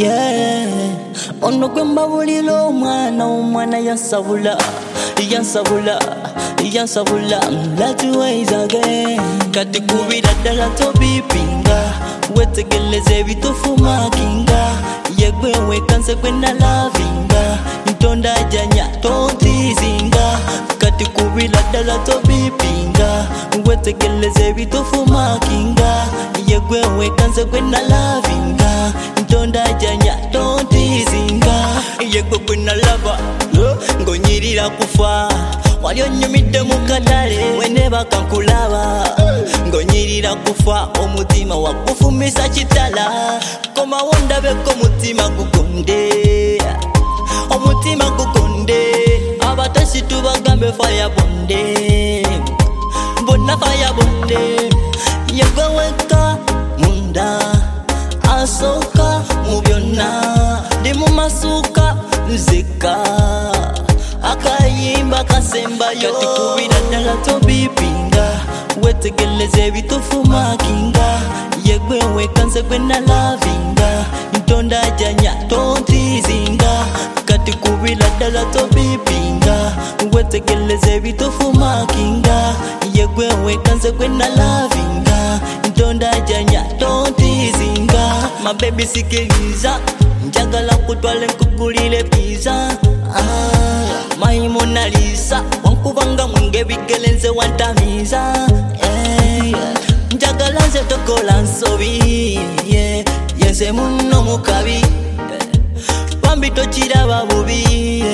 yeah. Ono kwemba bulilo umwana yansabula let you ways again. Kati kubira ddala tobipinga wetegeleze ebitufu makinga yegwe wekanse kwena lavinga ntonda ajanya tontizinga. Kati kubira ddala tobipinga wetegeleze ebitufu makinga yegwe wekanse kwena lavinga ntonda ajanya tontizinga. Yegwe kwena lava ngonyirira kufa wali onyumidde mu katale wene bakankulaba ngonyirira kufa omutima wakufumisa kitala komawo ndabeko omutima gugonde abatasi tubagambe fire bonde bonna fire bonde yegwe weka munda asoka mu byonna ndi mu masuka nzeka akayimba kasembayo. Kati kubira ddala tobipinga wetegeleze ebitufu makinga yegwe wekanse kwena lavinga ntonda ajanya tontizinga. Kati kubira ddala tobipinga wetegeleze ebitufu makinga yegwe wekanse kwena lavinga ntonda ajanya tontizinga. My baby sikiliza njagala kutwale nkugulire pizza my Mona Lisa wankubanga mwenge bigelenze wantamiza njagala nze tokola nsobi yenze muno mukabi bambi tokiraba bubi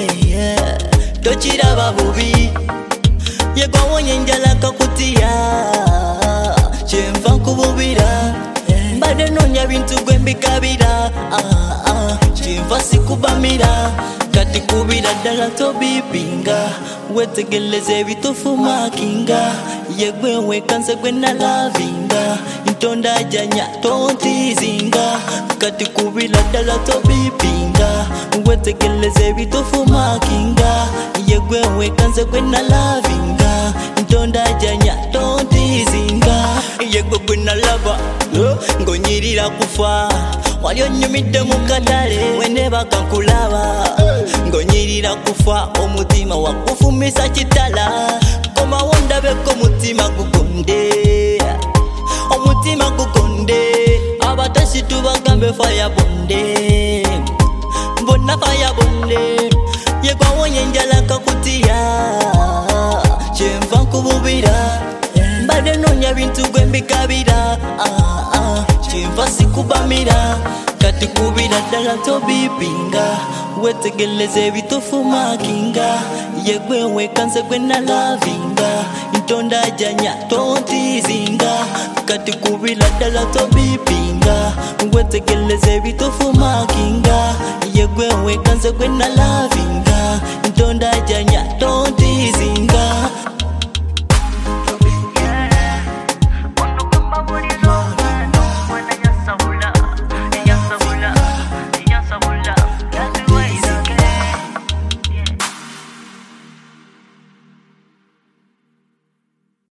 yegwa wonye njala kakutiya kyenva nkububira mbadde nonya bintu gwembikabira kyenva sikubamira. Kati kubira ddala tobipinga wetegeleze ebitufu makinga yegwe wekanse kwena lavinga ntonda ajanya tontizinga. Kati kubira ddala tobipinga wetegeleze ebitufu makinga yegwe wekanse kwena lavinga ntonda ajanya tontizinga. Yegwe kwena lava ngonyirira kufa wali onyumidde mu katale wene bakankulaba ngonyirira kufa omutima wakufumisa kitala komawo ndabeko omutima gugonde abatasi tubagambe fire bonde bonna fire bonde yegwa wonye njala kakutiya kyenva nkububira mbadde nonya bintu gwembikabira kyenva sikubamira. Kati kubira ddala tobipinga wetegeleze ebitufu makinga yegwe wekanse kwena lavinga ntonda ajanya tontizinga. Kati kubira ddala tobipinga wetegeleze ebitufu makinga yegwe wekanse kwena lavinga ntonda ajanya tontizinga.